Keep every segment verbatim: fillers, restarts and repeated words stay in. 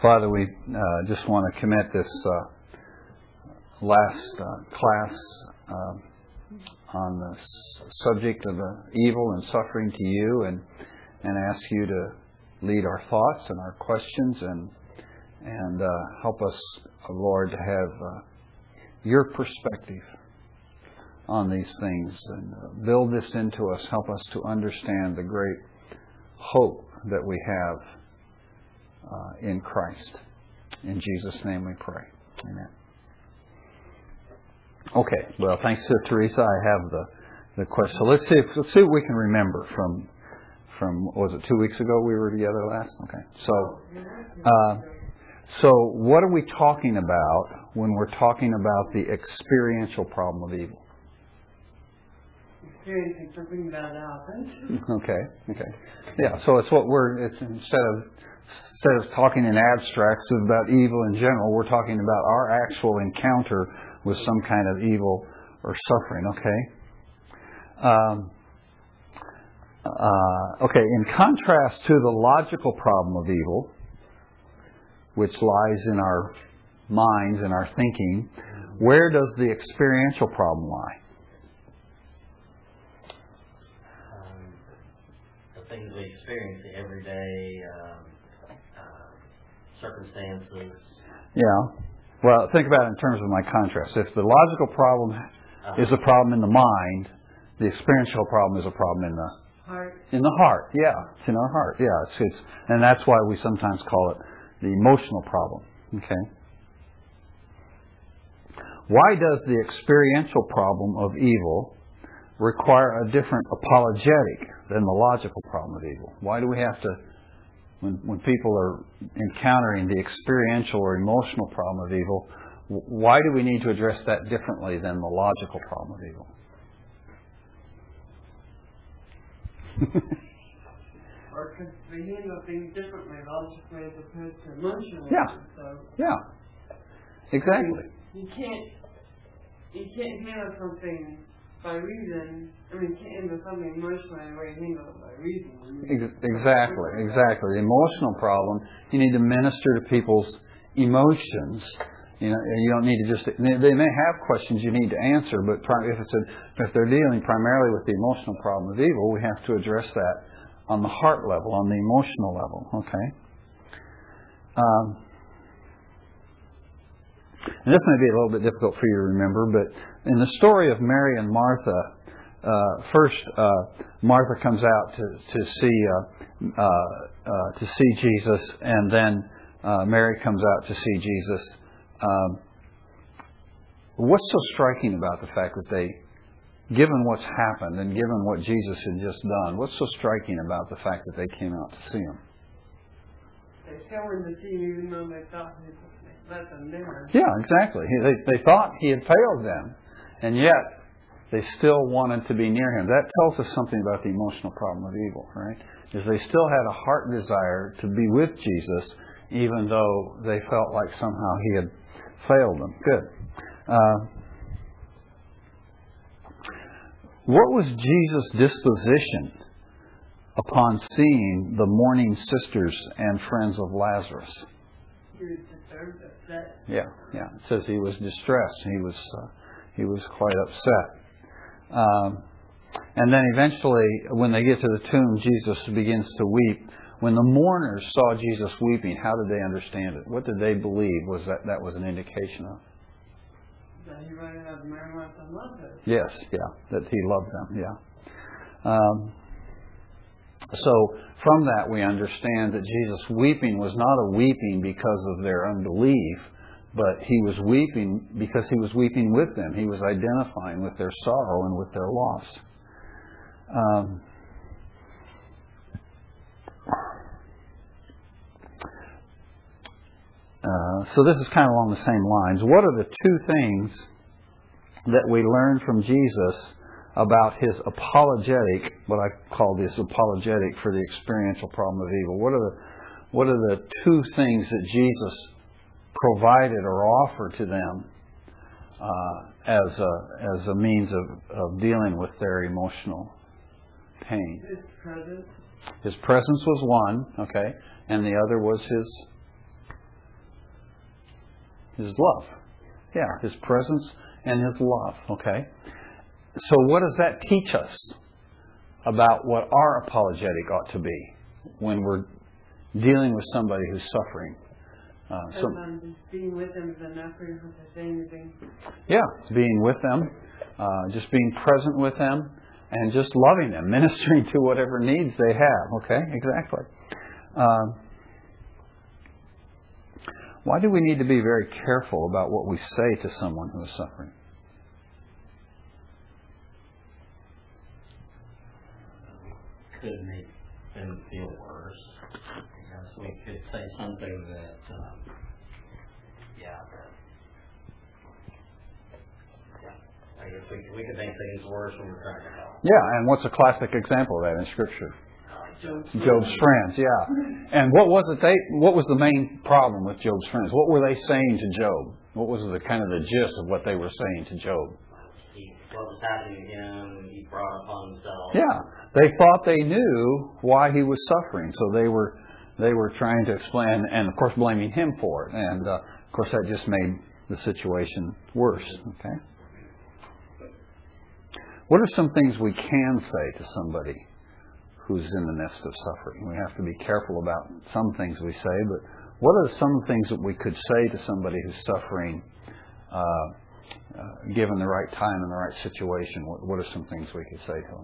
Father, we uh, just want to commit this uh, last uh, class uh, on the s- subject of the evil and suffering to you, and and ask you to lead our thoughts and our questions, and and uh, help us, Lord, to have uh, your perspective on these things, and uh, build this into us. Help us to understand the great hope that we have uh, in Christ. In Jesus' name we pray. Amen. Okay. Well, thanks to Teresa, I have the the question. So let's see if, let's see what we can remember from from what was it two weeks ago we were together last? Okay. So uh, so what are we talking about when we're talking about the experiential problem of evil? Experiencing something bad happens. Okay, okay. Yeah, so it's what we're, it's instead of, instead of talking in abstracts about evil in general, we're talking about our actual encounter with some kind of evil or suffering, okay? Um, uh, okay, in contrast to the logical problem of evil, which lies in our minds and our thinking, where does the experiential problem lie? Things we experience the everyday um, uh, circumstances. Yeah. Well, think about it in terms of my contrast. If the logical problem uh-huh. is a problem in the mind, the experiential problem is a problem in the heart. In the heart, yeah, it's in our heart. Yeah, it's, it's and that's why we sometimes call it the emotional problem. Okay. Why does the experiential problem of evil require a different apologetic than the logical problem of evil? Why do we have to, when when people are encountering the experiential or emotional problem of evil, why do we need to address that differently than the logical problem of evil? Or because we handle things differently logically as opposed to emotionally. Yeah. So Yeah. Exactly. You can't you can't handle something by reason. I mean, you can't handle something emotionally the way you handle it by reason. Ex- exactly, exactly. The emotional problem, you need to minister to people's emotions. You know, you don't need to just. They may have questions you need to answer, but if it's a, if they're dealing primarily with the emotional problem of evil, we have to address that on the heart level, on the emotional level. Okay. Um, And this may be a little bit difficult for you to remember, but in the story of Mary and Martha, uh, first uh, Martha comes out to to see uh, uh, uh, to see Jesus, and then uh, Mary comes out to see Jesus. Um, what's so striking about the fact that they, given what's happened and given what Jesus had just done, what's so striking about the fact that they came out to see Him? They still wanted to see Him even though they thought He let them there. Yeah, exactly. They, they thought He had failed them, and yet they still wanted to be near Him. That tells us something about the emotional problem of evil, right? Is they still had a heart desire to be with Jesus, even though they felt like somehow He had failed them. Good. Uh, what was Jesus' disposition upon seeing the mourning sisters and friends of Lazarus? He was disturbed, upset. Yeah, yeah. It says he was distressed. He was uh, he was quite upset. Um, and then eventually, when they get to the tomb, Jesus begins to weep. When the mourners saw Jesus weeping, how did they understand it? What did they believe was that that was an indication of? That He might have Mary, Martha, and Lazarus. Yes, yeah. That He loved them, yeah. Um, So from that we understand that Jesus weeping was not a weeping because of their unbelief, but He was weeping because He was weeping with them. He was identifying with their sorrow and with their loss. Um, uh, so this is kind of along the same lines. What are the two things that we learn from Jesus about His apologetic, what I call this apologetic for the experiential problem of evil? What are the what are the two things that Jesus provided or offered to them uh, as a as a means of, of dealing with their emotional pain? His presence. His presence was one, okay, and the other was His His love. Yeah, His presence and His love. Okay? So what does that teach us about what our apologetic ought to be when we're dealing with somebody who's suffering? Uh, so, um, being with them is enough for you to say anything. Yeah, being with them, uh, just being present with them, and just loving them, ministering to whatever needs they have. Okay, exactly. Um, why do we need to be very careful about what we say to someone who is suffering? Could make them feel worse. I guess we could say something that, um, yeah, that, yeah. I guess we, we could make things worse when we're trying to help. Yeah, and what's a classic example of that in Scripture? Job's, Job's friends, yeah. And what was it they? What was the main problem with Job's friends? What were they saying to Job? What was the kind of the gist of what they were saying to Job? He, what was happening to him, he brought upon himself. Yeah, they thought they knew why he was suffering, so they were they were trying to explain, and of course blaming him for it. And uh, of course that just made the situation worse. Okay. What are some things we can say to somebody who's in the midst of suffering? We have to be careful about some things we say, but what are some things that we could say to somebody who's suffering, uh, uh, given the right time and the right situation? What, what are some things we could say to them?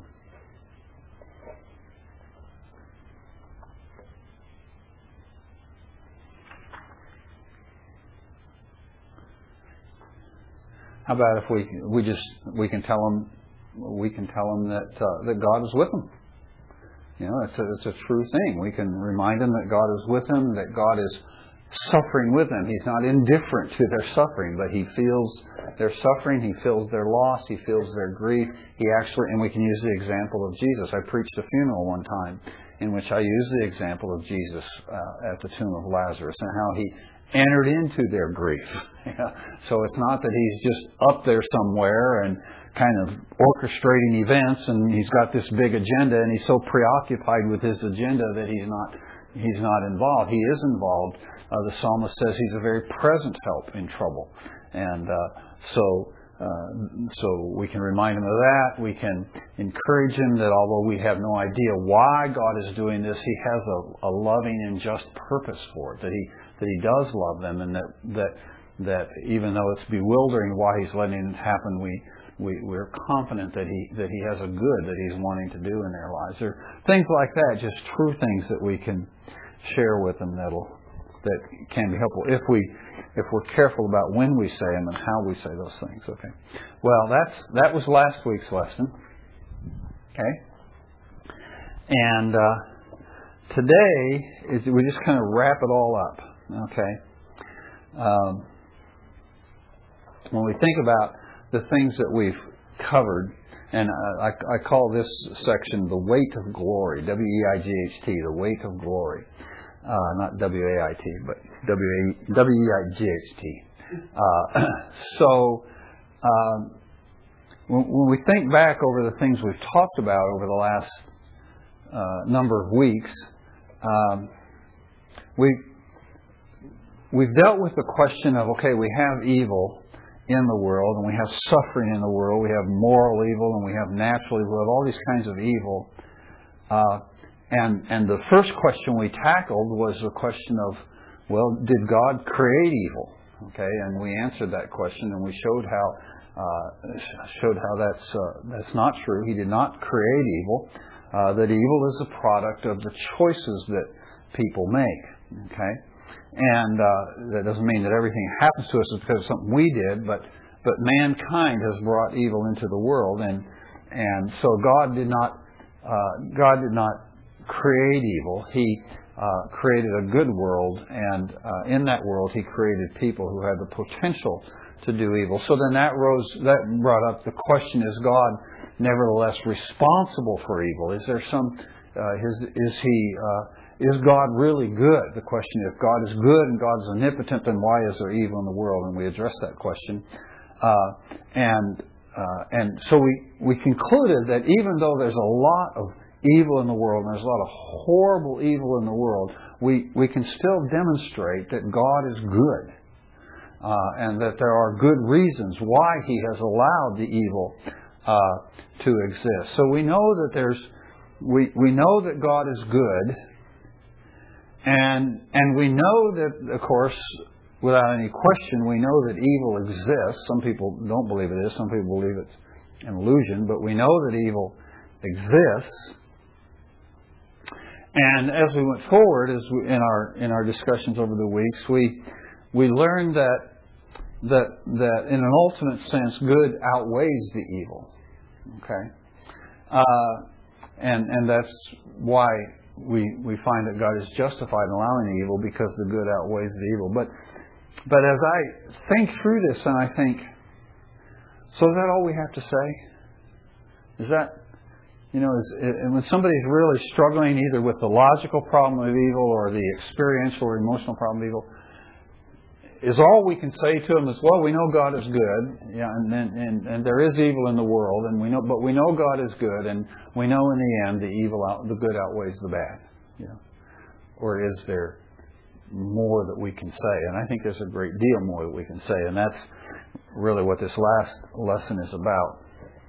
How about if we we just we can tell them we can tell them that uh, that God is with them. You know, it's a, it's a true thing. We can remind them that God is with them, that God is suffering with them. He's not indifferent to their suffering, but He feels their suffering. He feels their loss. He feels their grief. He actually, and we can use the example of Jesus. I preached a funeral one time in which I used the example of Jesus uh, at the tomb of Lazarus and how He entered into their grief. So it's not that He's just up there somewhere and kind of orchestrating events and He's got this big agenda and He's so preoccupied with His agenda that He's not He's not involved. He is involved. Uh, the psalmist says He's a very present help in trouble. And uh, so uh, so we can remind him of that. We can encourage him that although we have no idea why God is doing this, He has a, a loving and just purpose for it. That He that He does love them, and that that that even though it's bewildering why He's letting it happen, we we we're confident that He that He has a good that He's wanting to do in their lives. There are things like that, just true things that we can share with them that'll that can be helpful if we if we're careful about when we say them and how we say those things. Okay. Well, that's that was last week's lesson. Okay. And uh, today is we just kind of wrap it all up. Okay. Um, when we think about the things that we've covered, and uh, I, I call this section the weight of glory, W E I G H T, the weight of glory. Uh, not W A I T, but W E I G H T. Uh, so, um, when, when we think back over the things we've talked about over the last uh, number of weeks, um, we we've dealt with the question of, okay, we have evil in the world, and we have suffering in the world, we have moral evil, and we have natural evil, we have all these kinds of evil. Uh, and and the first question we tackled was the question of, well, did God create evil? Okay, and we answered that question, and we showed how uh, showed how that's uh, that's not true. He did not create evil. Uh, that evil is a product of the choices that people make. Okay. And uh, that doesn't mean that everything that happens to us is because of something we did, but but mankind has brought evil into the world, and and so God did not uh, God did not create evil. He uh, created a good world, and uh, in that world He created people who had the potential to do evil. So then that rose that brought up the question: is God nevertheless responsible for evil? Is there some uh, his, is He uh, Is God really good? The question is, if God is good and God is omnipotent, then why is there evil in the world? And we addressed that question. Uh, and uh, and so we, we concluded that even though there's a lot of evil in the world, and there's a lot of horrible evil in the world, we, we can still demonstrate that God is good. uh, and that there are good reasons why He has allowed the evil uh, to exist. So we know that there's we we know that God is good, and and we know that, of course, without any question, we know that evil exists. Some people don't believe it is. Some people believe it's an illusion. But we know that evil exists. And as we went forward, as we, in our in our discussions over the weeks, we we learned that that that in an ultimate sense, good outweighs the evil. Okay, uh, and and that's why we we find that God is justified in allowing the evil, because the good outweighs the evil. But but as I think through this, and I think, so is that all we have to say? Is that, you know, is, and when somebody's really struggling either with the logical problem of evil or the experiential or emotional problem of evil, is all we can say to them is, well, we know God is good, yeah, and, and and there is evil in the world, and we know, but we know God is good, and we know in the end the evil out, the good outweighs the bad, you know. Or is there more that we can say? And I think there's a great deal more that we can say, and that's really what this last lesson is about.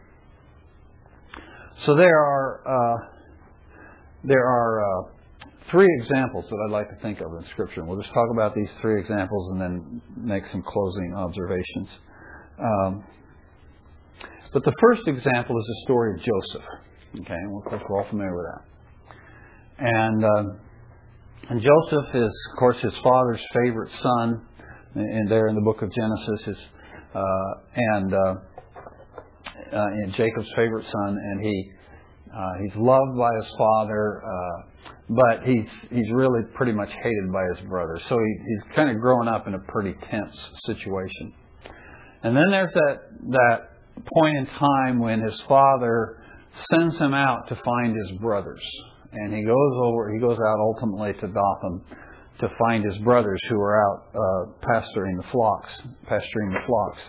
So there are uh, there are uh, three examples that I'd like to think of in Scripture. And we'll just talk about these three examples and then make some closing observations. Um, but the first example is the story of Joseph. Okay, and we're, we're all familiar with that. And um, and Joseph is, of course, his father's favorite son, and there in the book of Genesis, his uh, and uh, uh, and Jacob's favorite son, and he uh, he's loved by his father, uh, but he's he's really pretty much hated by his brother. So he, he's kind of growing up in a pretty tense situation. And then there's that that point in time when his father sends him out to find his brothers. And he goes over, he goes out ultimately to Dothan to find his brothers who are out uh, pasturing the flocks, pasturing the flocks.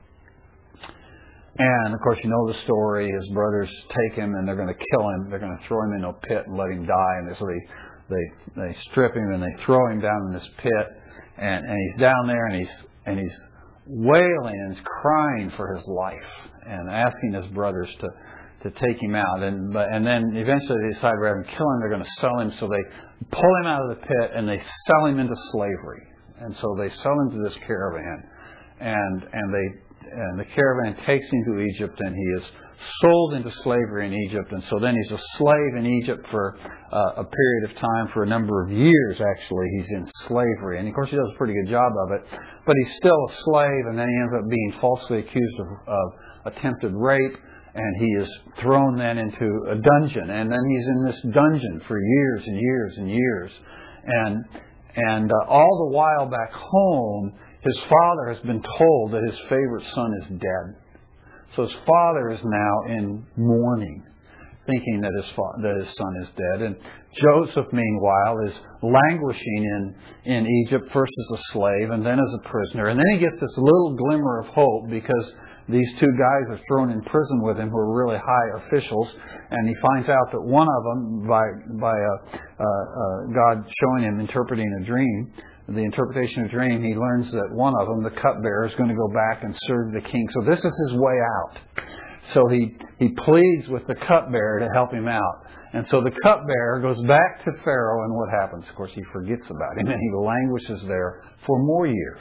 And of course, you know the story. His brothers take him and they're going to kill him. They're going to throw him in a pit and let him die. And so they they they strip him and they throw him down in this pit. And and he's down there and he's and he's wailing and he's crying for his life and asking his brothers to. to take him out, and but and then eventually they decide rather than kill him, they're going to sell him. So they pull him out of the pit and they sell him into slavery. And so they sell him to this caravan, and and they and the caravan takes him to Egypt, and he is sold into slavery in Egypt. And so then he's a slave in Egypt for uh, a period of time, for a number of years. Actually, he's in slavery, and of course he does a pretty good job of it. But he's still a slave, and then he ends up being falsely accused of, of attempted rape. And he is thrown then into a dungeon. And then he's in this dungeon for years and years and years. And and uh, all the while back home, his father has been told that his favorite son is dead. So his father is now in mourning, thinking that his fa- that his son is dead. And Joseph, meanwhile, is languishing in, in Egypt, first as a slave and then as a prisoner. And then he gets this little glimmer of hope, because these two guys are thrown in prison with him who are really high officials, and he finds out that one of them, by by uh, uh, uh, God showing him interpreting a dream, the interpretation of a dream, he learns that one of them, the cupbearer, is going to go back and serve the king. So this is his way out. So he, he pleads with the cupbearer to help him out. And so the cupbearer goes back to Pharaoh, and what happens? Of course, he forgets about him, and he languishes there for more years.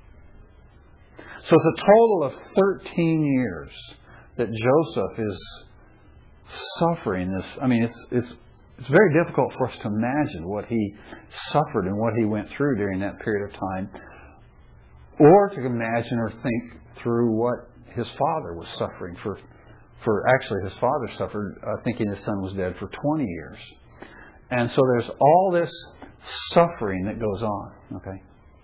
So it's a total of thirteen years that Joseph is suffering this. I mean, it's it's it's very difficult for us to imagine what he suffered and what he went through during that period of time, or to imagine or think through what his father was suffering for. For actually, his father suffered uh, thinking his son was dead for twenty years, and so there's all this suffering that goes on. Okay.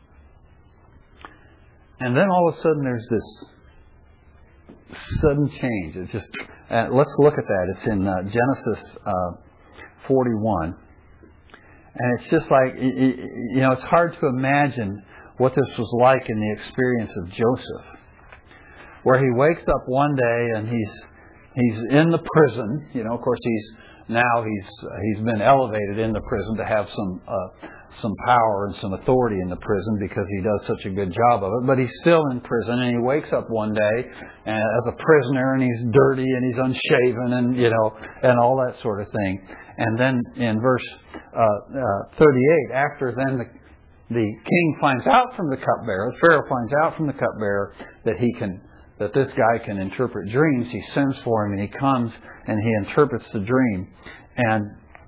And then all of a sudden there's this sudden change. It's just, uh, let's look at that. It's in uh, Genesis uh, forty-one. And it's just like, you know, it's hard to imagine what this was like in the experience of Joseph, where he wakes up one day and he's he's in the prison. You know, of course, he's now he's he's been elevated in the prison to have some uh, some power and some authority in the prison because he does such a good job of it. But he's still in prison, and he wakes up one day and, as a prisoner, and he's dirty and he's unshaven, and you know, and all that sort of thing. And then in verse uh, uh, thirty-eight, after then the the king finds out from the cupbearer, Pharaoh finds out from the cupbearer that he can. that this guy can interpret dreams. He sends for him, and he comes and he interprets the dream, and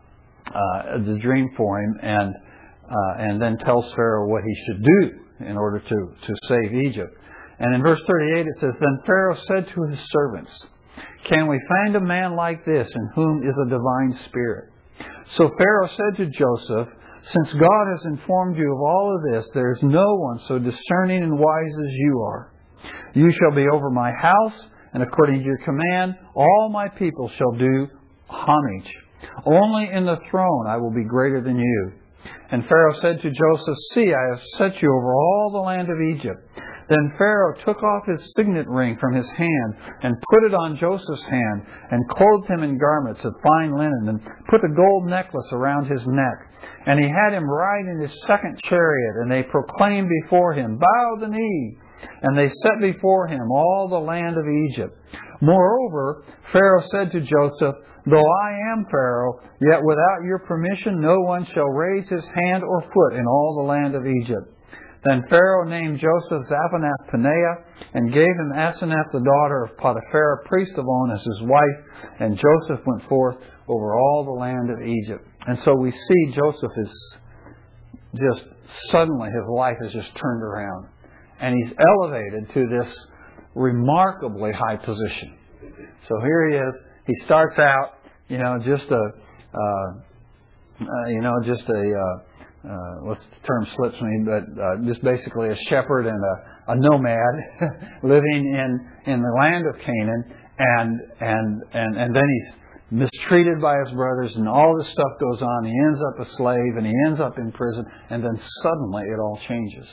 uh, the dream for him, and uh, and then tells Pharaoh what he should do in order to, to save Egypt. And in verse thirty-eight it says, "Then Pharaoh said to his servants, 'Can we find a man like this in whom is a divine spirit?' So Pharaoh said to Joseph, 'Since God has informed you of all of this, there is no one so discerning and wise as you are. You shall be over my house, and according to your command, all my people shall do homage. Only in the throne I will be greater than you.' And Pharaoh said to Joseph, 'See, I have set you over all the land of Egypt.' Then Pharaoh took off his signet ring from his hand and put it on Joseph's hand, and clothed him in garments of fine linen, and put a gold necklace around his neck. And he had him ride in his second chariot, and they proclaimed before him, 'Bow the knee.' And they set before him all the land of Egypt. Moreover, Pharaoh said to Joseph, 'Though I am Pharaoh, yet without your permission no one shall raise his hand or foot in all the land of Egypt.' Then Pharaoh named Joseph Zaphenath-Paneah, and gave him Asenath, the daughter of Potiphar, priest of On, as his wife. And Joseph went forth over all the land of Egypt." And so we see Joseph is just, suddenly his life is just turned around. And he's elevated to this remarkably high position. So here he is. He starts out, you know, just a, uh, uh, you know, just a, uh, uh, what's the term slips me, but uh, just basically a shepherd and a, a nomad living in, in the land of Canaan. And, and, and, and then he's mistreated by his brothers, and all this stuff goes on. He ends up a slave, and he ends up in prison. And then suddenly it all changes.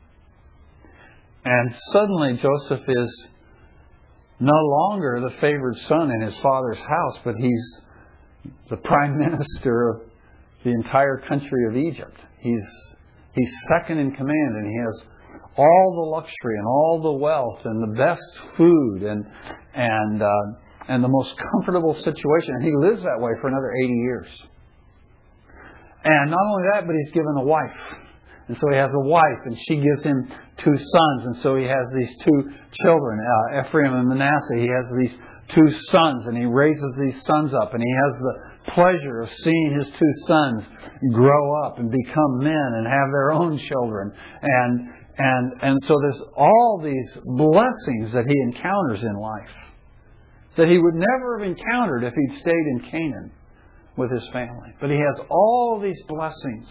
And suddenly Joseph is no longer the favored son in his father's house, but he's the prime minister of the entire country of Egypt. He's he's second in command, and he has all the luxury and all the wealth and the best food and and uh, and the most comfortable situation. And he lives that way for another eighty years. And not only that, but he's given a wife. And so he has a wife, and she gives him two sons. And so he has these two children, uh, Ephraim and Manasseh. He has these two sons, and he raises these sons up. And he has the pleasure of seeing his two sons grow up and become men and have their own children. And and and so there's all these blessings that he encounters in life that he would never have encountered if he'd stayed in Canaan with his family. But he has all these blessings.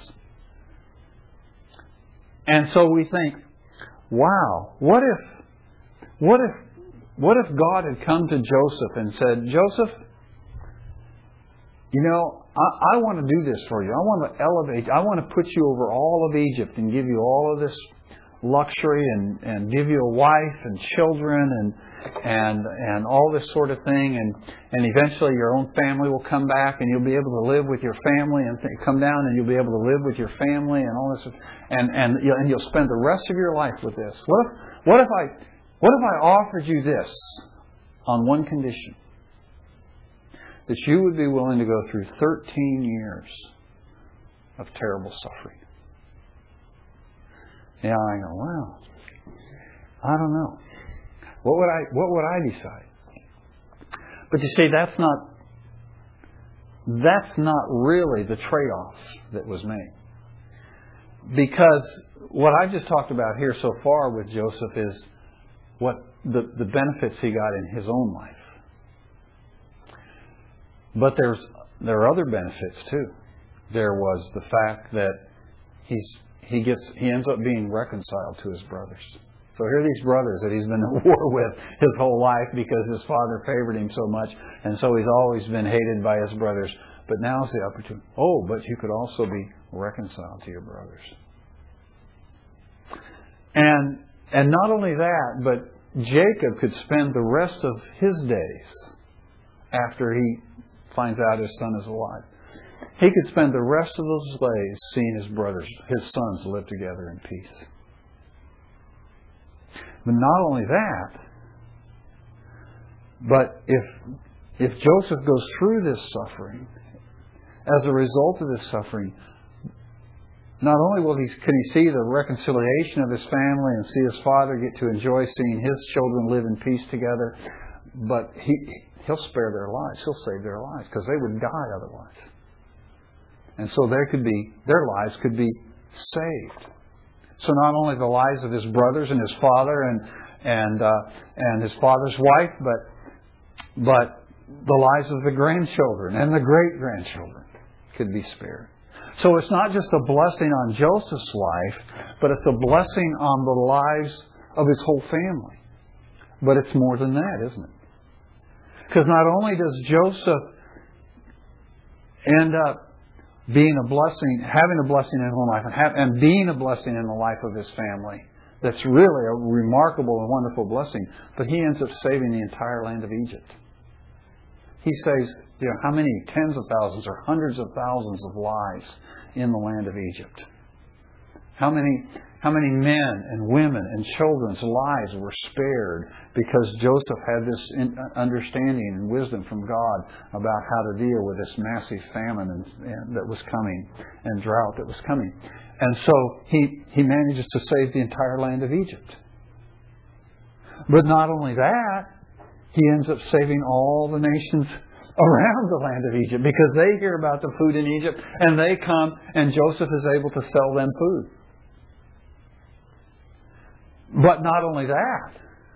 And so we think, wow, what if, what if, what if God had come to Joseph and said, "Joseph, you know, I, I want to do this for you. I want to elevate you. I want to put you over all of Egypt and give you all of this luxury and, and give you a wife and children and and and all this sort of thing, and and eventually your own family will come back, and you'll be able to live with your family, and th- come down and you'll be able to live with your family and all this, and and you'll, and you'll spend the rest of your life with this. What if what if I what if I offered you this on one condition? That you would be willing to go through thirteen years of terrible suffering." Yeah, I go, well, I don't know. What would I what would I decide? But you see, that's not that's not really the trade-off that was made. Because what I've just talked about here so far with Joseph is what the, the benefits he got in his own life. But there's there are other benefits too. There was the fact that he's he gets he ends up being reconciled to his brothers. So here are these brothers that he's been at war with his whole life because his father favored him so much, and so he's always been hated by his brothers. But now's the opportunity. Oh, but you could also be reconciled to your brothers. And and not only that, but Jacob could spend the rest of his days after he finds out his son is alive. He could spend the rest of those days seeing his brothers, his sons, live together in peace. But not only that, but if if Joseph goes through this suffering, as a result of this suffering, not only will he can he see the reconciliation of his family and see his father get to enjoy seeing his children live in peace together, but he he'll spare their lives. He'll save their lives because they would die otherwise. And so there could be their lives could be saved. So not only the lives of his brothers and his father and and uh, and his father's wife, but but the lives of the grandchildren and the great grandchildren could be spared. So it's not just a blessing on Joseph's life, but it's a blessing on the lives of his whole family. But it's more than that, isn't it? Because not only does Joseph end up being a blessing, having a blessing in his own life, and, have, and being a blessing in the life of his family, that's really a remarkable and wonderful blessing, but he ends up saving the entire land of Egypt. He saves, you know, how many tens of thousands or hundreds of thousands of lives in the land of Egypt. How many, how many men and women and children's lives were spared because Joseph had this understanding and wisdom from God about how to deal with this massive famine and, and that was coming and drought that was coming. And so he, he manages to save the entire land of Egypt. But not only that, he ends up saving all the nations around the land of Egypt because they hear about the food in Egypt and they come and Joseph is able to sell them food. But not only that,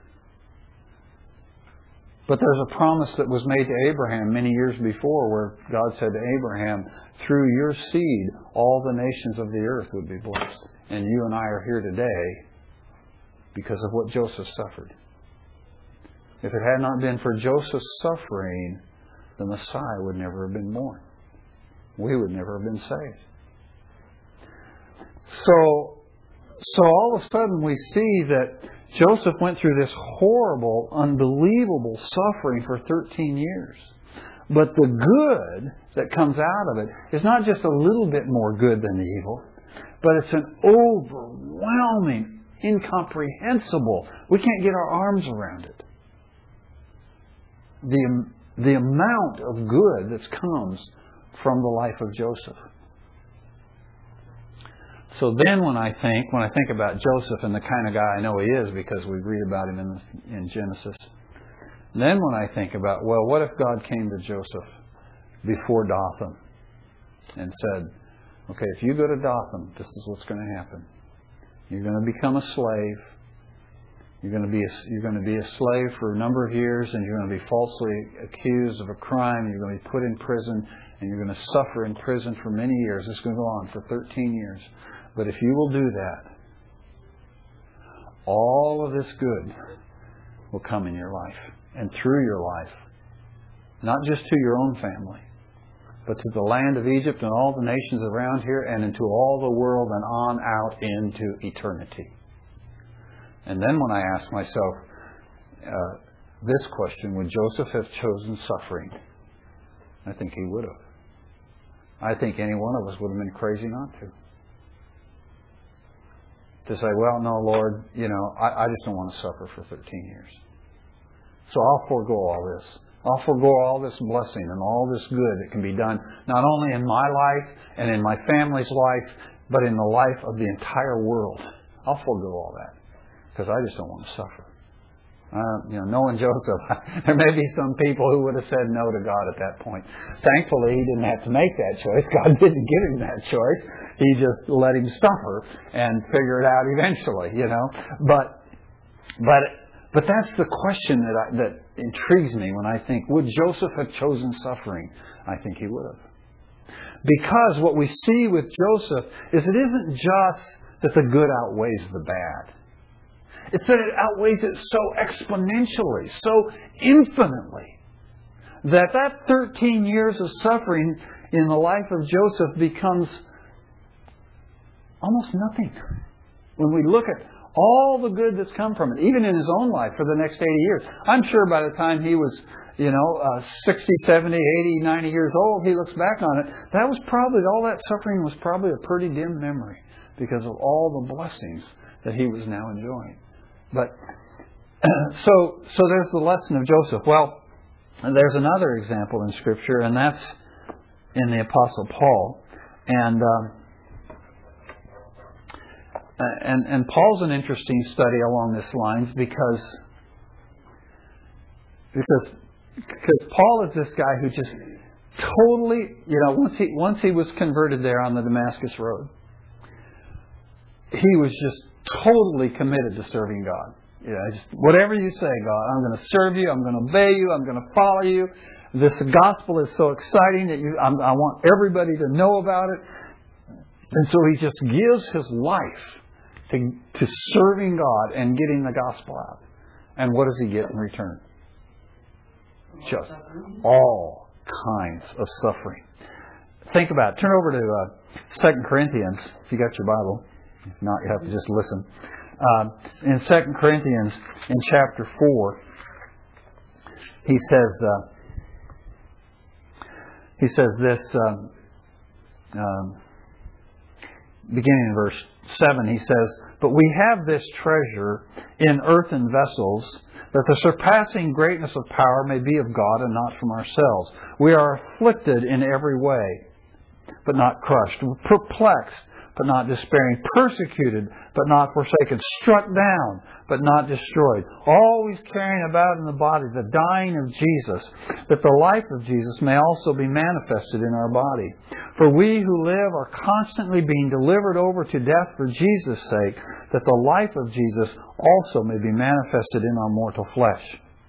but there's a promise that was made to Abraham many years before where God said to Abraham, through your seed, all the nations of the earth would be blessed. And you and I are here today because of what Joseph suffered. If it had not been for Joseph's suffering, the Messiah would never have been born. We would never have been saved. So, so all of a sudden we see that Joseph went through this horrible, unbelievable suffering for thirteen years. But the good that comes out of it is not just a little bit more good than the evil, but it's an overwhelming, incomprehensible. We can't get our arms around it. The, the amount of good that comes from the life of Joseph. So then when I think, when I think about Joseph and the kind of guy I know he is because we read about him in, in Genesis, then when I think about, well, what if God came to Joseph before Dothan and said, okay, if you go to Dothan, this is what's going to happen. You're going to become a slave. You're going to be a, you're going to be a slave for a number of years, and you're going to be falsely accused of a crime. You're going to be put in prison, and you're going to suffer in prison for many years. It's going to go on for thirteen years. But if you will do that, all of this good will come in your life and through your life. Not just to your own family, but to the land of Egypt and all the nations around here and into all the world and on out into eternity. And then when I ask myself uh, this question, would Joseph have chosen suffering? I think he would have. I think any one of us would have been crazy not to. To say, well, no, Lord, you know, I, I just don't want to suffer for thirteen years. So I'll forego all this. I'll forego all this blessing and all this good that can be done, not only in my life and in my family's life, but in the life of the entire world. I'll forego all that because I just don't want to suffer. Uh, you know, knowing Joseph, there may be some people who would have said no to God at that point. Thankfully, he didn't have to make that choice. God didn't give him that choice. He just let him suffer and figure it out eventually, you know. But, but, but that's the question that I, that intrigues me when I think, would Joseph have chosen suffering? I think he would have. Because what we see with Joseph is it isn't just that the good outweighs the bad. It's that it outweighs it so exponentially, so infinitely, that that thirteen years of suffering in the life of Joseph becomes almost nothing. When we look at all the good that's come from it, even in his own life for the next eighty years. I'm sure by the time he was you know, uh, sixty, seventy, eighty, ninety years old, he looks back on it. That was probably, all that suffering was probably a pretty dim memory because of all the blessings that he was now enjoying. But so, so there's the lesson of Joseph. Well, there's another example in Scripture, and that's in the Apostle Paul. And um, and and Paul's an interesting study along this lines because because because Paul is this guy who just totally, you know, once he once he was converted there on the Damascus Road, he was just totally committed to serving God. You know, just whatever you say, God, I'm going to serve you. I'm going to obey you. I'm going to follow you. This gospel is so exciting that you, I'm, I want everybody to know about it. And so he just gives his life to, to serving God and getting the gospel out. And what does he get in return? Just all kinds of suffering. Think about it. Turn over to uh, Second Corinthians, if you got your Bible. If not, you have to just listen. Uh, in Second Corinthians, in chapter four, he says, uh, he says this, um, um, beginning in verse seven, he says, "But we have this treasure in earthen vessels, that the surpassing greatness of power may be of God and not from ourselves. We are afflicted in every way, but not crushed, perplexed, but not despairing, persecuted, but not forsaken, struck down, but not destroyed, always carrying about in the body the dying of Jesus, that the life of Jesus may also be manifested in our body. For we who live are constantly being delivered over to death for Jesus' sake, that the life of Jesus also may be manifested in our mortal flesh.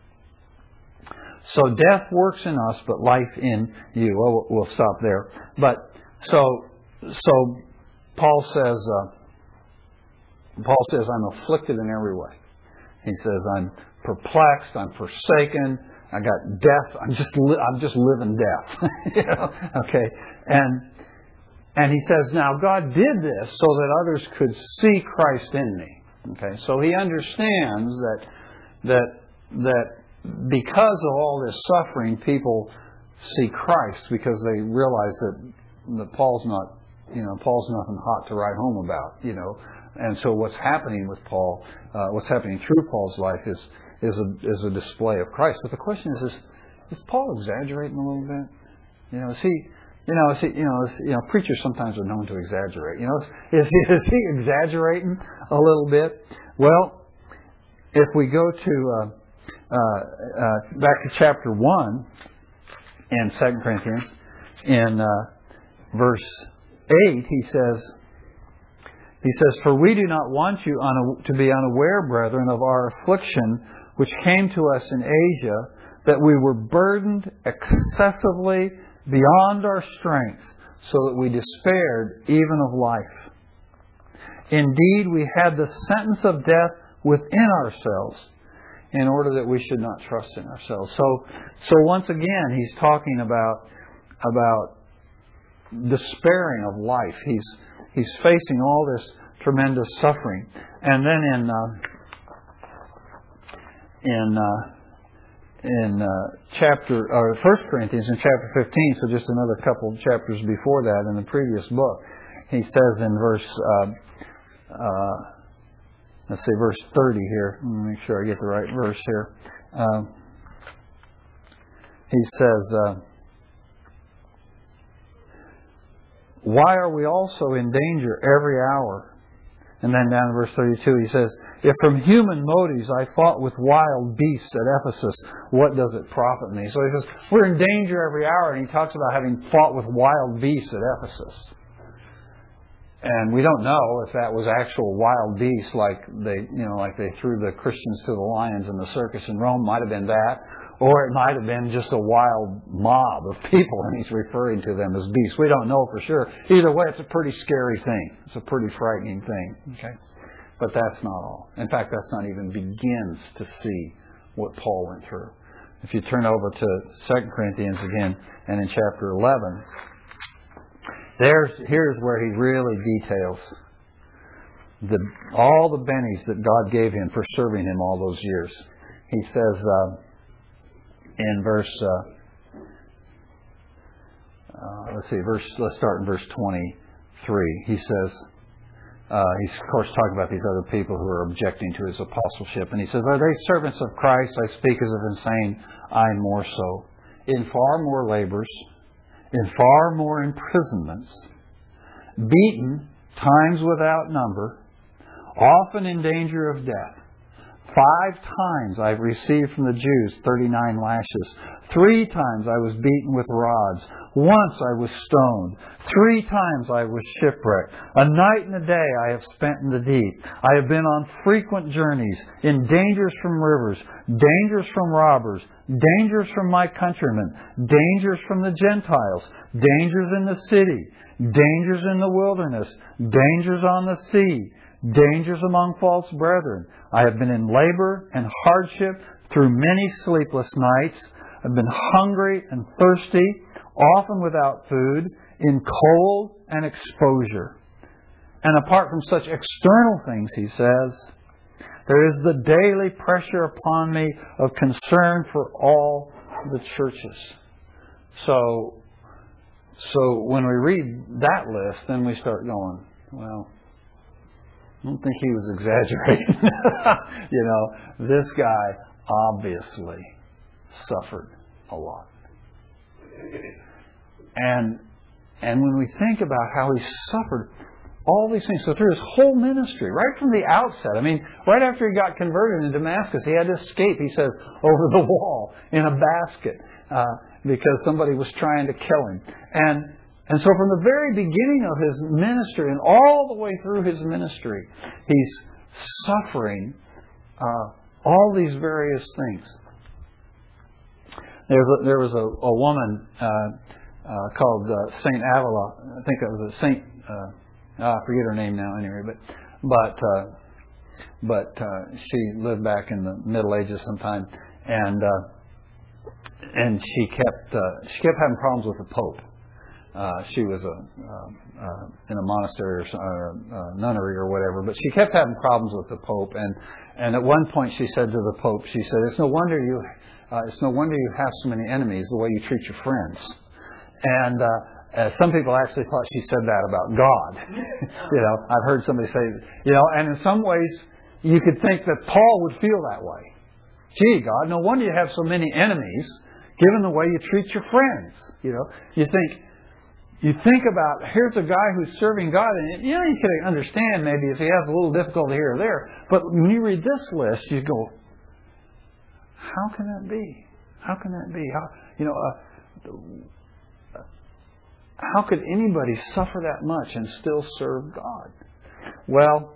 So death works in us, but life in you." Well, we'll stop there. But so, so Paul says, uh, Paul says, "I'm afflicted in every way." He says, "I'm perplexed. I'm forsaken. I got death. I'm just, li- I'm just living death." You know? Okay, and and he says, "Now God did this so that others could see Christ in me." Okay, so he understands that that that because of all this suffering, people see Christ because they realize that that Paul's not. You know, Paul's nothing hot to write home about, you know. And so what's happening with Paul, uh, what's happening through Paul's life is is a, is a display of Christ. But the question is, is, is Paul exaggerating a little bit? You know, is he, you know, is he, you know, is, you know, preachers sometimes are known to exaggerate. You know, is, is, he, is he exaggerating a little bit? Well, if we go to, uh, uh, uh, back to chapter one in Second Corinthians, in uh, verse eight, he says, he says, "For we do not want you una- to be unaware, brethren, of our affliction which came to us in Asia, that we were burdened excessively beyond our strength, so that we despaired even of life. Indeed, we had the sentence of death within ourselves, in order that we should not trust in ourselves." So, so once again, he's talking about about despairing of life. He's he's facing all this tremendous suffering. And then in uh, in uh, in uh, chapter or First Corinthians in chapter fifteen, so just another couple of chapters before that in the previous book, he says in verse uh, uh, let's say verse thirty here. Let me make sure I get the right verse here. Uh, he says. Uh, "Why are we also in danger every hour?" And then down in verse thirty-two he says, "If from human motives I fought with wild beasts at Ephesus, what does it profit me?" So he says, we're in danger every hour, and he talks about having fought with wild beasts at Ephesus. And we don't know if that was actual wild beasts, like they, you know, like they threw the Christians to the lions in the circus in Rome. Might have been that. Or it might have been just a wild mob of people, and he's referring to them as beasts. We don't know for sure. Either way, it's a pretty scary thing. It's a pretty frightening thing. Okay, but that's not all. In fact, that's not even begins to see what Paul went through. If you turn over to Second Corinthians again, and in chapter eleven, there's here's where he really details the all the bennies that God gave him for serving him all those years. He says. Uh, in verse, uh, uh, let's see, verse. Let's start in verse twenty-three. He says, uh, he's of course talking about these other people who are objecting to his apostleship, and he says, "Are they servants of Christ? I speak as if insane. I more so. In far more labors, in far more imprisonments, beaten times without number, often in danger of death. Five times I've received from the Jews thirty-nine lashes. Three times I was beaten with rods. Once I was stoned. Three times I was shipwrecked. A night and a day I have spent in the deep. I have been on frequent journeys, in dangers from rivers, dangers from robbers, dangers from my countrymen, dangers from the Gentiles, dangers in the city, dangers in the wilderness, dangers on the sea, dangers among false brethren. I have been in labor and hardship through many sleepless nights. I've been hungry and thirsty, often without food, in cold and exposure." And apart from such external things, he says, "there is the daily pressure upon me of concern for all the churches." So, so when we read that list, then we start going, well, I don't think he was exaggerating. You know, this guy obviously suffered a lot. And and when we think about how he suffered all these things, so through his whole ministry, right from the outset, I mean, right after he got converted in Damascus, he had to escape, he says, over the wall in a basket uh, because somebody was trying to kill him. And And so from the very beginning of his ministry and all the way through his ministry, he's suffering uh, all these various things. There was a, there was a, a woman uh, uh, called uh, Saint Avila. I think it was a Saint. Uh, I forget her name now. Anyway, but but uh, but uh, she lived back in the Middle Ages sometime, and uh, and she kept uh, she kept having problems with the Pope. Uh, she was a uh, uh, in a monastery or, or uh, nunnery or whatever, but she kept having problems with the Pope. And and at one point she said to the Pope, she said, "It's no wonder you uh, it's no wonder you have so many enemies, the way you treat your friends." And uh, uh, some people actually thought she said that about God. You know, I've heard somebody say, you know, and in some ways you could think that Paul would feel that way. Gee, God, no wonder you have so many enemies, given the way you treat your friends. You know, you think. You think about, here's a guy who's serving God, and you know, you can understand maybe if he has a little difficulty here or there. But when you read this list, you go, how can that be? How can that be? How, you know, uh, how could anybody suffer that much and still serve God? Well,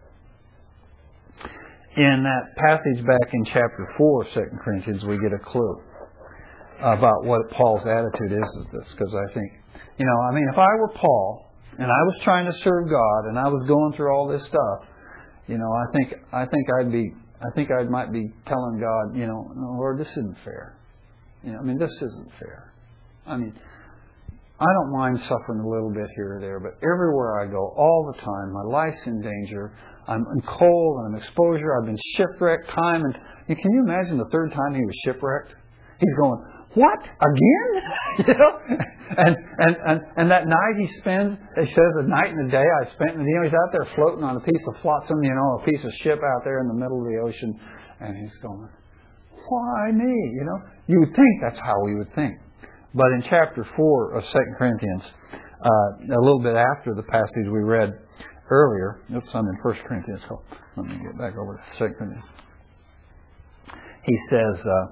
in that passage back in chapter four of Second Corinthians, we get a clue about what Paul's attitude is of this, because I think, you know, I mean, if I were Paul and I was trying to serve God and I was going through all this stuff, you know, I think I think I'd be I think I might be telling God, you know, no, Lord, this isn't fair. You know, I mean, this isn't fair. I mean, I don't mind suffering a little bit here or there, but everywhere I go, all the time, my life's in danger. I'm in cold and I'm exposure. I've been shipwrecked time and, and can you imagine the third time he was shipwrecked? He's going, what? Again? You know? And, and, and, and that night he spends, he says, a night and a day I spent, and you know, he's out there floating on a piece of flotsam, you know, a piece of ship out there in the middle of the ocean. And he's going, why me? You know, you would think that's how we would think. But in chapter four of Second Corinthians, uh, a little bit after the passage we read earlier, oops, I'm in First Corinthians, so let me get back over to Second Corinthians. He says, uh,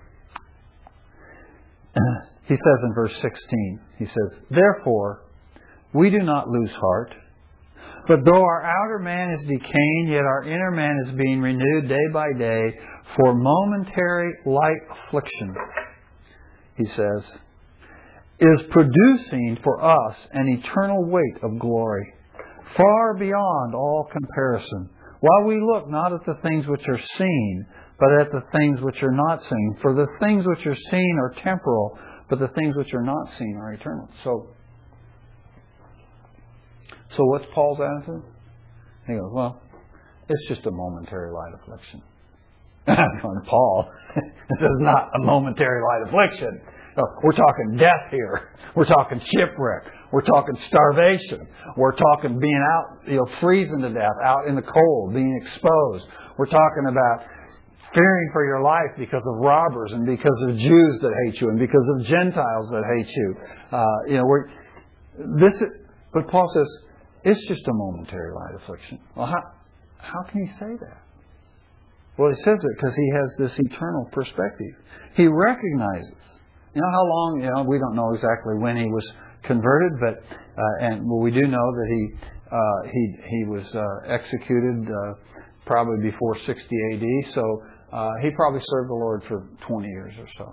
He says in verse sixteen, he says, therefore, we do not lose heart, but though our outer man is decaying, yet our inner man is being renewed day by day, for momentary light affliction, he says, is producing for us an eternal weight of glory, far beyond all comparison, while we look not at the things which are seen, but at the things which are not seen. For the things which are seen are temporal, but the things which are not seen are eternal. So, so what's Paul's attitude? He goes, well, it's just a momentary light affliction. On Paul, this is not a momentary light affliction. No, we're talking death here. We're talking shipwreck. We're talking starvation. We're talking being out, you know, freezing to death, out in the cold, being exposed. We're talking about fearing for your life because of robbers and because of Jews that hate you and because of Gentiles that hate you. Uh, you know, we're this. Is, but Paul says it's just a momentary light affliction. Well, how how can he say that? Well, he says it because he has this eternal perspective. He recognizes. You know how long? You know, we don't know exactly when he was converted, but uh, and well, we do know that he uh, he he was uh, executed uh, probably before sixty A D. So uh, he probably served the Lord for twenty years or so.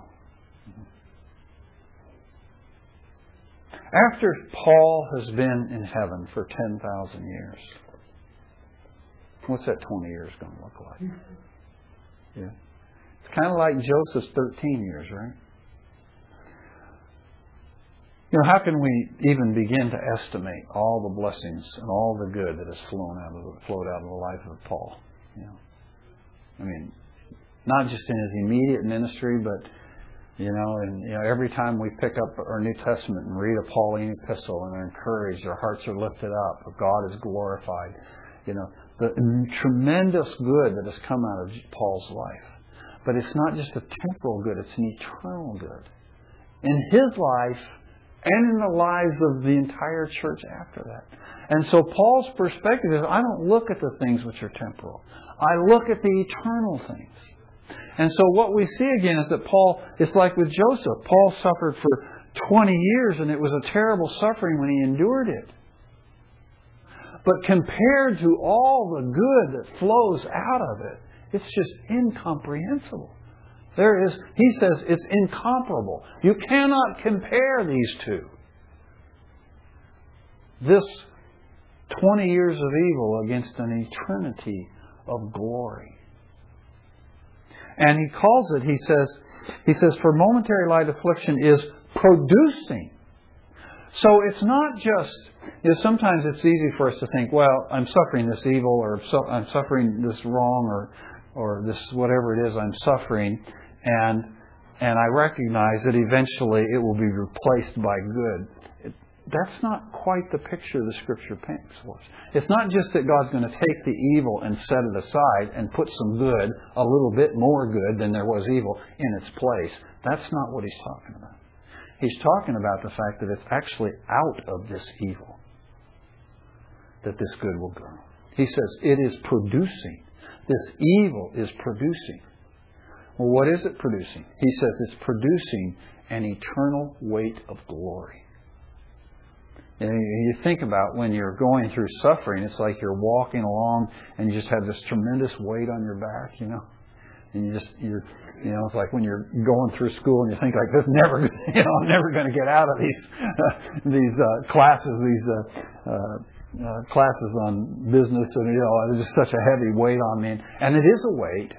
After Paul has been in heaven for ten thousand years, what's that twenty years going to look like? Yeah, it's kind of like Joseph's thirteen years, right? You know, how can we even begin to estimate all the blessings and all the good that has flown out of the, flowed out of the life of Paul? You know, I mean, not just in his immediate ministry, but you know, and you know, every time we pick up our New Testament and read a Pauline epistle and are encouraged, our hearts are lifted up, God is glorified. You know, the tremendous good that has come out of Paul's life. But it's not just a temporal good; it's an eternal good in his life. And in the lives of the entire church after that. And so Paul's perspective is, I don't look at the things which are temporal. I look at the eternal things. And so what we see again is that Paul, it's like with Joseph. Paul suffered for twenty years and it was a terrible suffering when he endured it. But compared to all the good that flows out of it, it's just incomprehensible. There is, he says, it's incomparable. You cannot compare these two. This twenty years of evil against an eternity of glory. And he calls it, he says, he says, for momentary light affliction is producing. So it's not just, you know, sometimes it's easy for us to think, well, I'm suffering this evil, or I'm suffering this wrong, or or this whatever it is I'm suffering. And and I recognize that eventually it will be replaced by good. It, that's not quite the picture the Scripture paints for us. It's not just that God's going to take the evil and set it aside and put some good, a little bit more good than there was evil, in its place. That's not what He's talking about. He's talking about the fact that it's actually out of this evil that this good will grow. He says it is producing. This evil is producing. Well, what is it producing? He says it's producing an eternal weight of glory. And you think about when you're going through suffering, it's like you're walking along and you just have this tremendous weight on your back, you know. And you just, you're, you know, it's like when you're going through school and you think like, this never, you know, I'm never going to get out of these, uh, these uh, classes, these uh, uh, uh, classes on business, and you know, there's just such a heavy weight on me, and it is a weight.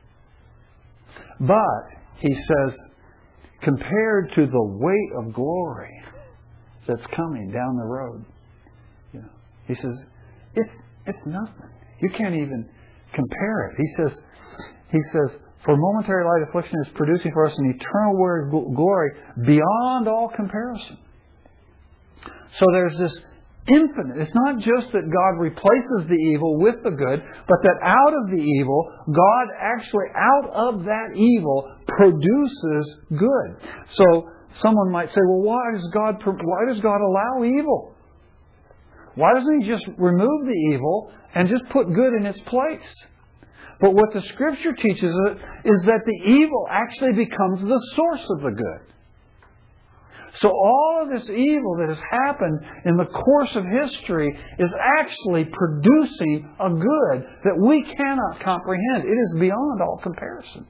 But, he says, compared to the weight of glory that's coming down the road, you know, he says, it's, it's nothing. You can't even compare it. He says, he says, for momentary light affliction is producing for us an eternal word of glory beyond all comparison. So there's this infinite. It's not just that God replaces the evil with the good, but that out of the evil, God actually, out of that evil, produces good. So someone might say, well, why does God, why does God allow evil? Why doesn't He just remove the evil and just put good in its place? But what the Scripture teaches us is that the evil actually becomes the source of the good. So all of this evil that has happened in the course of history is actually producing a good that we cannot comprehend. It is beyond all comparison.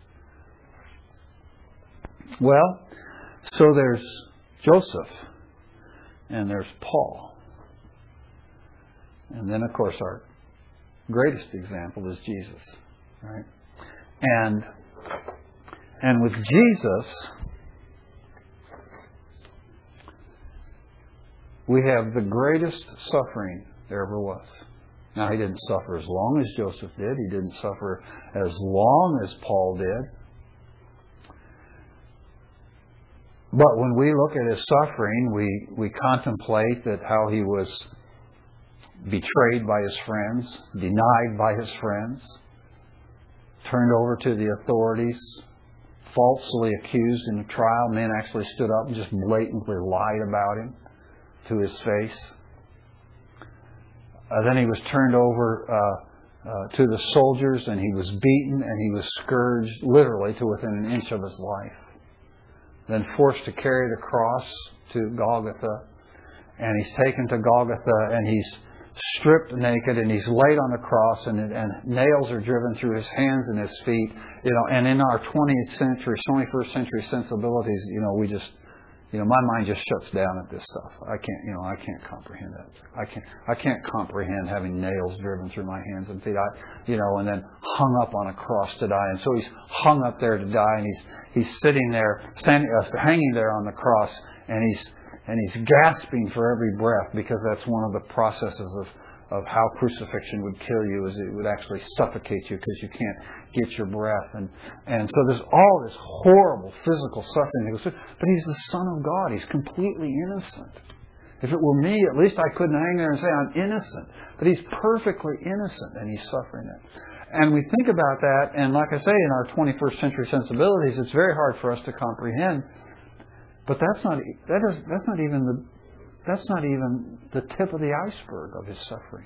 Well, so there's Joseph and there's Paul. And then, of course, our greatest example is Jesus. Right? And, and with Jesus, we have the greatest suffering there ever was. Now, He didn't suffer as long as Joseph did. He didn't suffer as long as Paul did. But when we look at His suffering, we, we contemplate that how He was betrayed by His friends, denied by His friends, turned over to the authorities, falsely accused in a trial. Men actually stood up and just blatantly lied about Him to His face. Uh, then He was turned over uh, uh, to the soldiers, and He was beaten, and He was scourged literally to within an inch of His life. Then forced to carry the cross to Golgotha. And He's taken to Golgotha, and He's stripped naked, and He's laid on the cross, and, and nails are driven through His hands and His feet. You know, and in our twentieth century, twenty-first century sensibilities, you know, we just, you know, my mind just shuts down at this stuff. I can't, you know, I can't comprehend that. I can't, I can't comprehend having nails driven through my hands and feet. I, you know, and then hung up on a cross to die. And so He's hung up there to die, and He's He's sitting there, standing, uh, hanging there on the cross, and He's and He's gasping for every breath, because that's one of the processes of of how crucifixion would kill you, is it would actually suffocate you because you can't get your breath. And and so there's all this horrible physical suffering. But He's the Son of God. He's completely innocent. If it were me, at least I couldn't hang there and say I'm innocent. But He's perfectly innocent, and He's suffering it. And we think about that, and like I say, in our twenty-first century sensibilities, it's very hard for us to comprehend. But that's not that is that's not even the That's not even the tip of the iceberg of His suffering.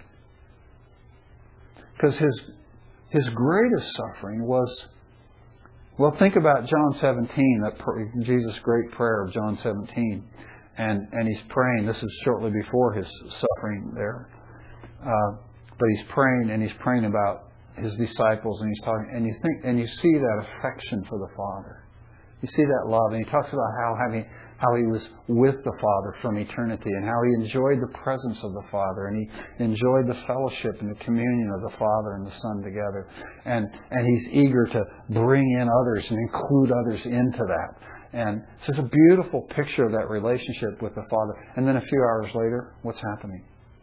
Because His His greatest suffering was, well, think about John seventeen, that Jesus' great prayer of John seventeen. And, and He's praying, this is shortly before His suffering there. Uh, but He's praying, and He's praying about His disciples, and He's talking, and you think, and you see that affection for the Father. You see that love, and He talks about how having how He was with the Father from eternity, and how He enjoyed the presence of the Father, and He enjoyed the fellowship and the communion of the Father and the Son together. And and He's eager to bring in others and include others into that. And so it's a beautiful picture of that relationship with the Father. And then a few hours later, what's happening?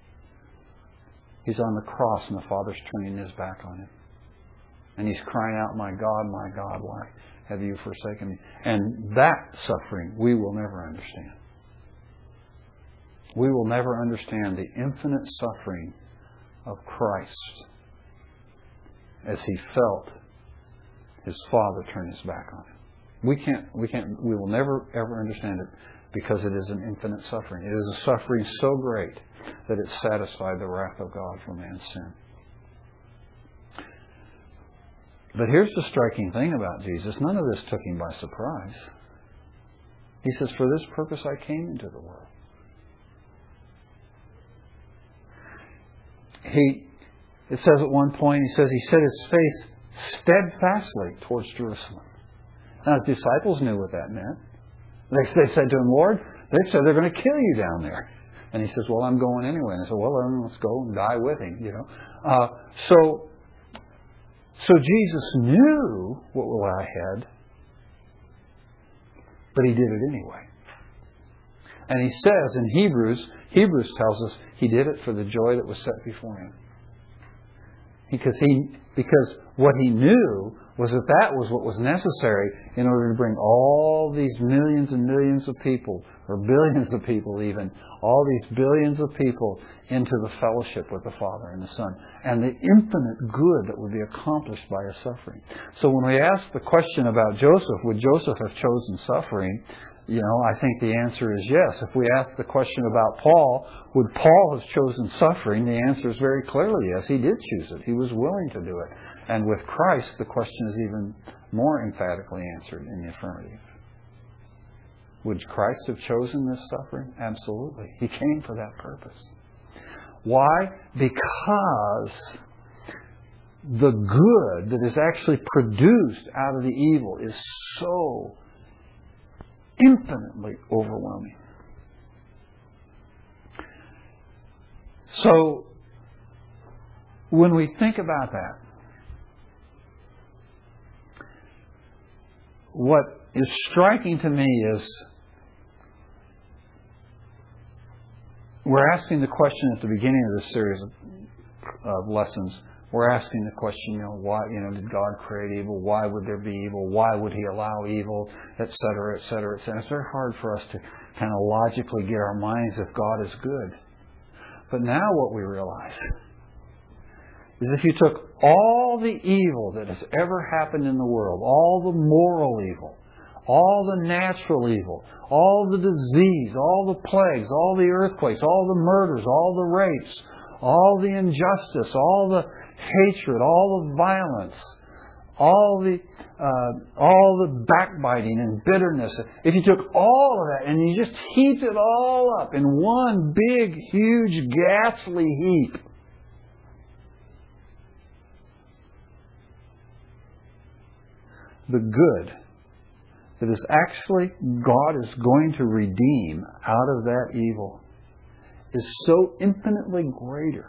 He's on the cross, and the Father's turning His back on Him. And He's crying out, "My God, my God, why have you forsaken me?" And that suffering we will never understand. We will never understand the infinite suffering of Christ as He felt His Father turn His back on Him. We can't, we can't, we will never ever understand it, because it is an infinite suffering. It is a suffering so great that it satisfied the wrath of God for man's sin. But here's the striking thing about Jesus. None of this took Him by surprise. He says, "For this purpose I came into the world." He, it says at one point, He says He set His face steadfastly towards Jerusalem. Now His disciples knew what that meant. They, they said to Him, "Lord," they said, "they're going to kill you down there." And He says, "Well, I'm going anyway." And they said, "Well, then let's go and die with Him." You know. Uh, so... So Jesus knew what lay ahead, but He did it anyway. And He says in Hebrews, Hebrews tells us He did it for the joy that was set before Him. Because he, because what He knew was that that was what was necessary in order to bring all these millions and millions of people, or billions of people even, all these billions of people into the fellowship with the Father and the Son, and the infinite good that would be accomplished by His suffering. So when we ask the question about Joseph, would Joseph have chosen suffering? You know, I think the answer is yes. If we ask the question about Paul, would Paul have chosen suffering? The answer is very clearly yes. He did choose it. He was willing to do it. And with Christ, the question is even more emphatically answered in the affirmative. Would Christ have chosen this suffering? Absolutely. He came for that purpose. Why? Because the good that is actually produced out of the evil is so infinitely overwhelming. So, when we think about that, what is striking to me is we're asking the question at the beginning of this series, of lessons, we're asking the question, you know, why, you know, did God create evil? Why would there be evil? Why would He allow evil? Et cetera, et cetera, et cetera. It's very hard for us to kind of logically get our minds if God is good. But now what we realize is if you took all the evil that has ever happened in the world, all the moral evil, all the natural evil, all the disease, all the plagues, all the earthquakes, all the murders, all the rapes, all the injustice, all the hatred, all the violence, all the uh, all the backbiting and bitterness. If you took all of that and you just heaped it all up in one big, huge, ghastly heap, the good that is actually God is going to redeem out of that evil is so infinitely greater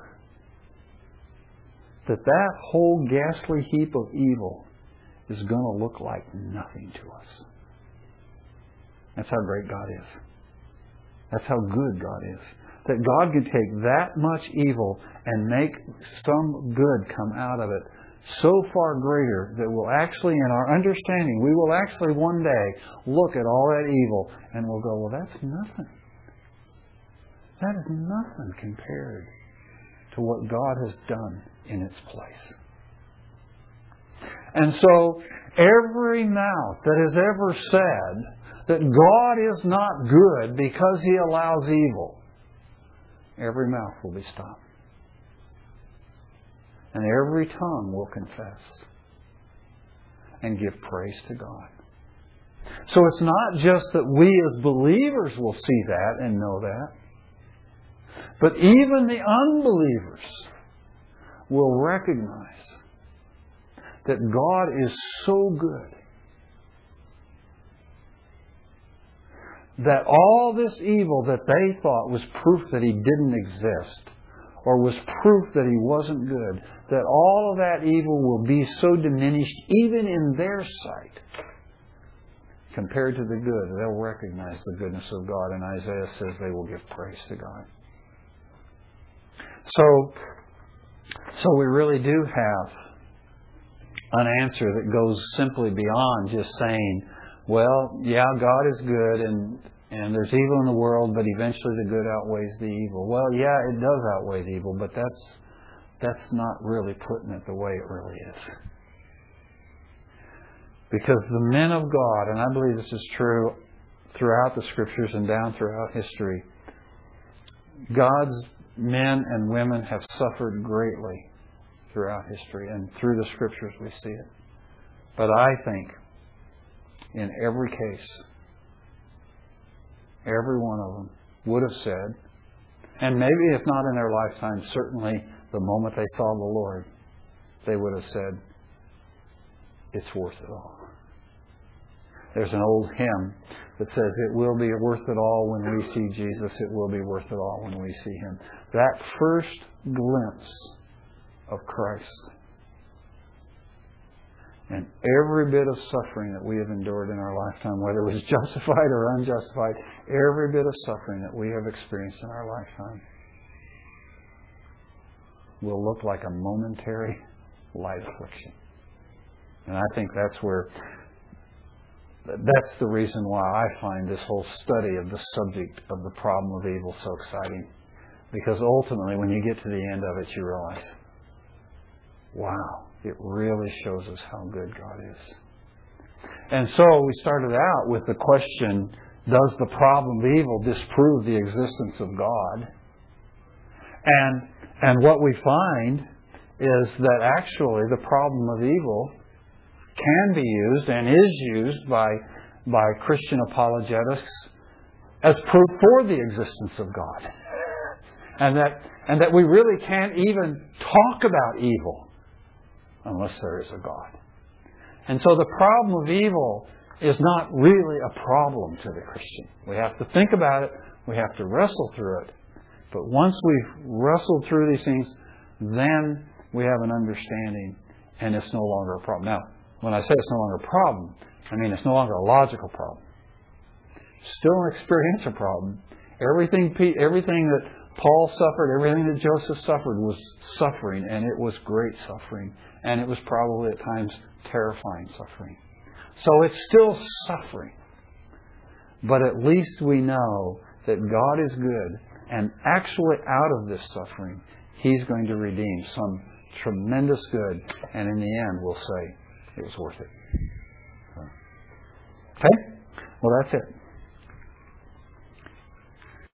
that that whole ghastly heap of evil is going to look like nothing to us. That's how great God is. That's how good God is. That God can take that much evil and make some good come out of it so far greater that we'll actually, in our understanding, we will actually one day look at all that evil and we'll go, well, that's nothing. That is nothing compared to what God has done in its place. And so, every mouth that has ever said that God is not good because He allows evil, every mouth will be stopped. And every tongue will confess and give praise to God. So it's not just that we as believers will see that and know that, but even the unbelievers will recognize that God is so good that all this evil that they thought was proof that He didn't exist or was proof that He wasn't good, that all of that evil will be so diminished even in their sight compared to the good. They'll recognize the goodness of God, and Isaiah says they will give praise to God. So, so we really do have an answer that goes simply beyond just saying, well, yeah, God is good and, and there's evil in the world, but eventually the good outweighs the evil. Well, yeah, it does outweigh the evil, but that's that's not really putting it the way it really is. Because the men of God, and I believe this is true throughout the Scriptures and down throughout history, God's men and women have suffered greatly throughout history, and through the Scriptures we see it. But I think in every case, every one of them would have said, and maybe if not in their lifetime, certainly the moment they saw the Lord, they would have said, it's worth it all. There's an old hymn that says, it will be worth it all when we see Jesus. It will be worth it all when we see Him. That first glimpse of Christ and every bit of suffering that we have endured in our lifetime, whether it was justified or unjustified, every bit of suffering that we have experienced in our lifetime will look like a momentary light affliction. And I think that's where That's the reason why I find this whole study of the subject of the problem of evil so exciting. Because ultimately, when you get to the end of it, you realize, wow, it really shows us how good God is. And so we started out with the question, does the problem of evil disprove the existence of God? And, and what we find is that actually the problem of evil can be used and is used by, by Christian apologetics as proof for the existence of God. And that, and that we really can't even talk about evil unless there is a God. And so the problem of evil is not really a problem to the Christian. We have to think about it. We have to wrestle through it. But once we've wrestled through these things, then we have an understanding and it's no longer a problem. Now, when I say it's no longer a problem, I mean it's no longer a logical problem. Still an experiential problem. Everything, everything that Paul suffered, everything that Joseph suffered was suffering, and it was great suffering. And it was probably at times terrifying suffering. So it's still suffering. But at least we know that God is good, and actually out of this suffering, He's going to redeem some tremendous good, and in the end we'll say it was worth it. Okay? Well, that's it.